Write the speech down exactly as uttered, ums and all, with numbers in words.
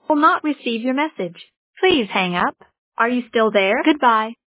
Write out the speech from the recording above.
will not receive your message. Please hang up. Are you still there? Goodbye.